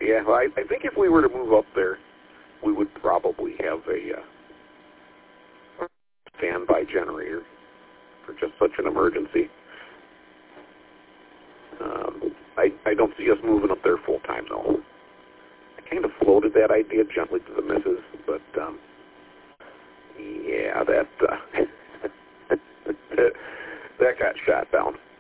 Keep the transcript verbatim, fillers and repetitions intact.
Yeah, well, I, I think if we were to move up there, we would probably have a uh, standby generator for just such an emergency. Um, I, I don't see us moving up there full time, though. I kind of floated that idea gently to the missus, but um, yeah, that uh, that got shot down.